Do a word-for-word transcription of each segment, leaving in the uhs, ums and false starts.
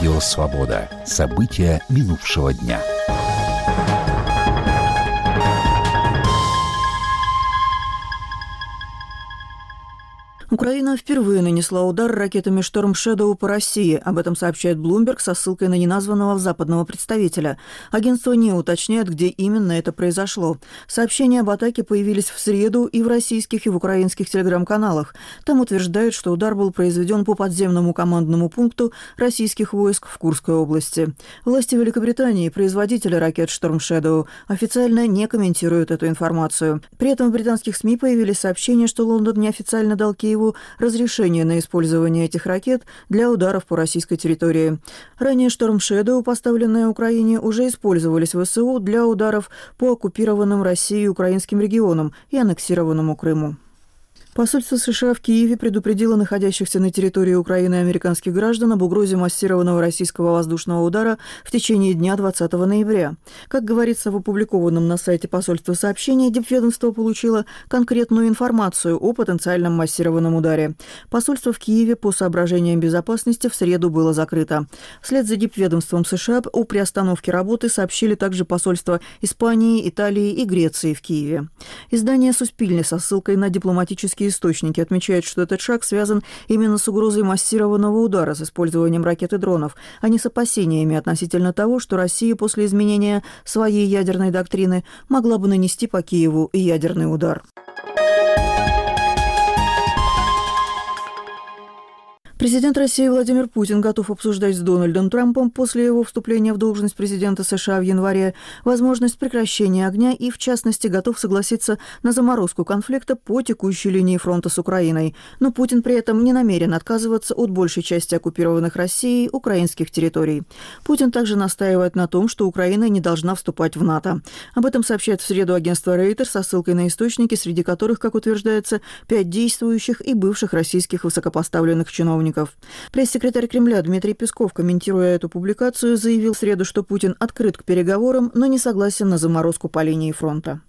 Радио «Свобода». События минувшего дня. Украина впервые нанесла удар ракетами «Шторм Шэдоу» по России. Об этом сообщает Bloomberg со ссылкой на неназванного западного представителя. Агентство не уточняет, где именно это произошло. Сообщения об атаке появились в среду и в российских, и в украинских телеграм-каналах. Там утверждают, что удар был произведен по подземному командному пункту российских войск в Курской области. Власти Великобритании, производители ракет «Шторм Шэдоу», официально не комментируют эту информацию. При этом в британских СМИ появились сообщения, что Лондон неофициально дал Киеву разрешение на использование этих ракет для ударов по российской территории. Ранее «Шторм Шэдоу», поставленные Украине, уже использовались в ВСУ для ударов по оккупированным Россией украинским регионам и аннексированному Крыму. Посольство США в Киеве предупредило находящихся на территории Украины американских граждан об угрозе массированного российского воздушного удара в течение дня двадцатого ноября. Как говорится в опубликованном на сайте посольства сообщении, дипведомство получило конкретную информацию о потенциальном массированном ударе. Посольство в Киеве по соображениям безопасности в среду было закрыто. Вслед за дипведомством США о приостановке работы сообщили также посольства Испании, Италии и Греции в Киеве. Издание «Суспильне» со ссылкой на дипломатические источники отмечают, что этот шаг связан именно с угрозой массированного удара с использованием ракет и дронов, а не с опасениями относительно того, что Россия после изменения своей ядерной доктрины могла бы нанести по Киеву ядерный удар. Президент России Владимир Путин готов обсуждать с Дональдом Трампом после его вступления в должность президента США в январе возможность прекращения огня и, в частности, готов согласиться на заморозку конфликта по текущей линии фронта с Украиной. Но Путин при этом не намерен отказываться от большей части оккупированных Россией украинских территорий. Путин также настаивает на том, что Украина не должна вступать в НАТО. Об этом сообщает в среду агентство Reuters со ссылкой на источники, среди которых, как утверждается, пять действующих и бывших российских высокопоставленных чиновников. Пресс-секретарь Кремля Дмитрий Песков, комментируя эту публикацию, заявил в среду, что Путин открыт к переговорам, но не согласен на заморозку по линии фронта.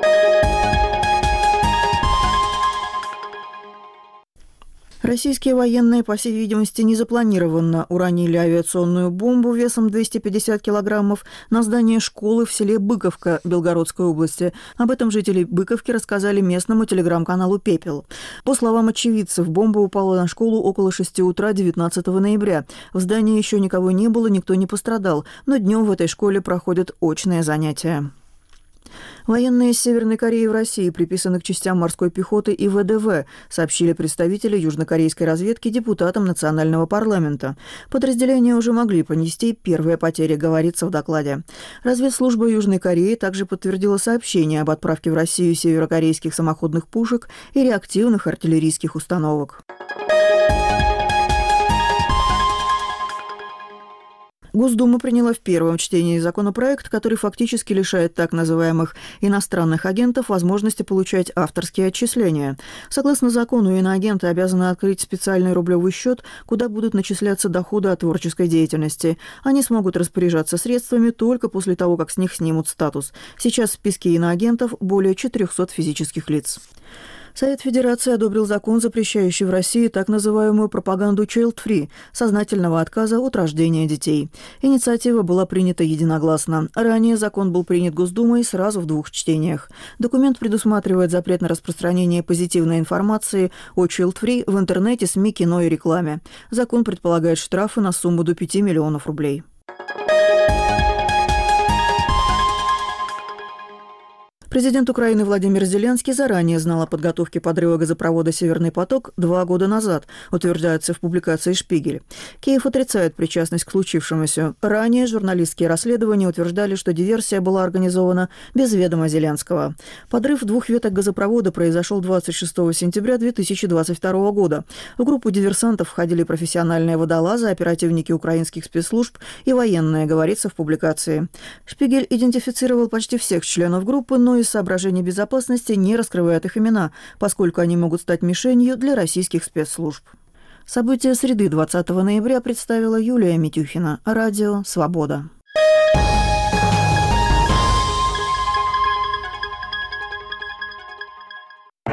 Российские военные, по всей видимости, незапланированно уронили авиационную бомбу весом двести пятьдесят килограммов на здание школы в селе Быковка Белгородской области. Об этом жители Быковки рассказали местному телеграм-каналу «Пепел». По словам очевидцев, бомба упала на школу около шести утра девятнадцатого ноября. В здании еще никого не было, никто не пострадал, но днем в этой школе проходят очные занятия. Военные из Северной Кореи в России приписаны к частям морской пехоты и ВДВ, сообщили представители южнокорейской разведки депутатам национального парламента. Подразделения уже могли понести первые потери, говорится в докладе. Разведслужба Южной Кореи также подтвердила сообщение об отправке в Россию северокорейских самоходных пушек и реактивных артиллерийских установок. Госдума приняла в первом чтении законопроект, который фактически лишает так называемых иностранных агентов возможности получать авторские отчисления. Согласно закону, иноагенты обязаны открыть специальный рублевый счет, куда будут начисляться доходы от творческой деятельности. Они смогут распоряжаться средствами только после того, как с них снимут статус. Сейчас в списке иноагентов более четырехсот физических лиц. Совет Федерации одобрил закон, запрещающий в России так называемую пропаганду child-free – сознательного отказа от рождения детей. Инициатива была принята единогласно. Ранее закон был принят Госдумой сразу в двух чтениях. Документ предусматривает запрет на распространение позитивной информации о child-free в интернете, СМИ, кино и рекламе. Закон предполагает штрафы на сумму до пяти миллионов рублей. Президент Украины Владимир Зеленский заранее знал о подготовке подрыва газопровода «Северный поток» два года назад, утверждается в публикации «Шпигель». Киев отрицает причастность к случившемуся. Ранее журналистские расследования утверждали, что диверсия была организована без ведома Зеленского. Подрыв двух веток газопровода произошел двадцать шестого сентября две тысячи двадцать второго года. В группу диверсантов входили профессиональные водолазы, оперативники украинских спецслужб и военные, говорится в публикации. «Шпигель» идентифицировал почти всех членов группы, но из соображений безопасности не раскрывает их имена, поскольку они могут стать мишенью для российских спецслужб. События среды двадцатого ноября представила Юлия Митюхина. Радио «Свобода».